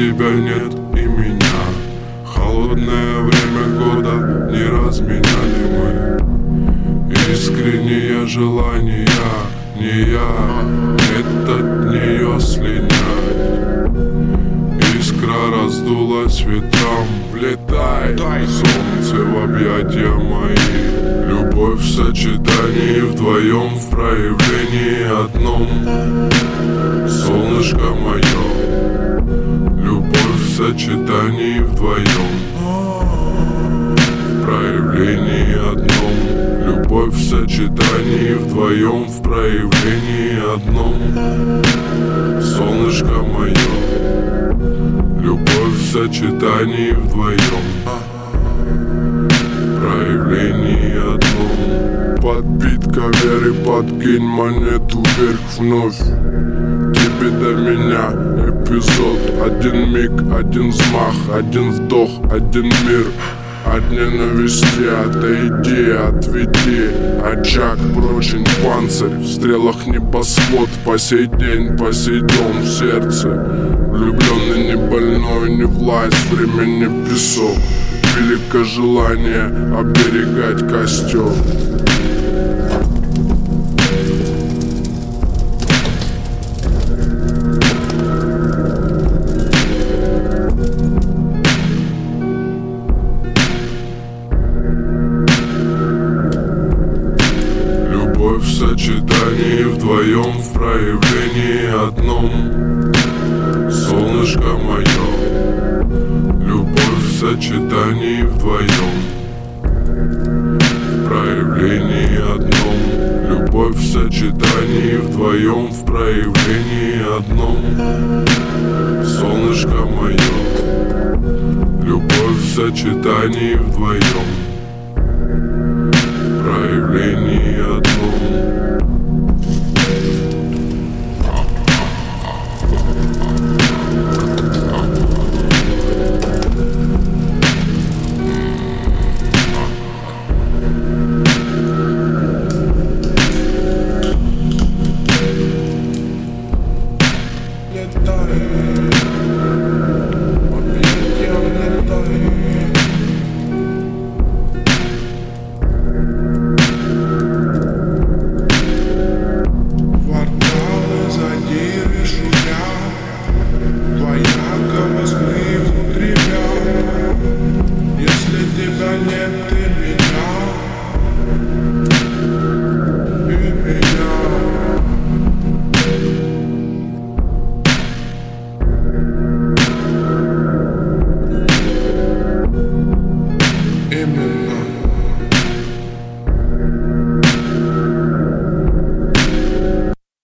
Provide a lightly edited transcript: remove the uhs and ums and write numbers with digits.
тебя нет и меня. Холодное время года не разменяли мы. Искренние желания не я, нет от нее слинять. Искра раздулась ветром, влетай, солнце в объятия мои. Любовь в сочетании вдвоем, в проявлении одном. Солнышко мое, любовь в сочетании вдвоем, в проявлении одном. Любовь в сочетании вдвоем, в проявлении одном. Солнышко мое, любовь в сочетании вдвоем, в проявлении одном. Подпитка веры, подкинь монету вверх вновь. Тебе до меня эпизод, один миг, один взмах, один вдох, один мир. От ненависти отойди, отведи очаг, прочен панцирь. В стрелах небосвод, по сей день, по сей дом в сердце. Влюбленный не больной, не власть, времени песок. Великое желание оберегать костер. Любовь в сочетании вдвоем, в проявлении одном. Солнышко мое, любовь в сочетании вдвоем, в проявлении одном. Любовь в сочетании вдвоем, в проявлении одном. Солнышко мое, любовь в сочетании вдвоем.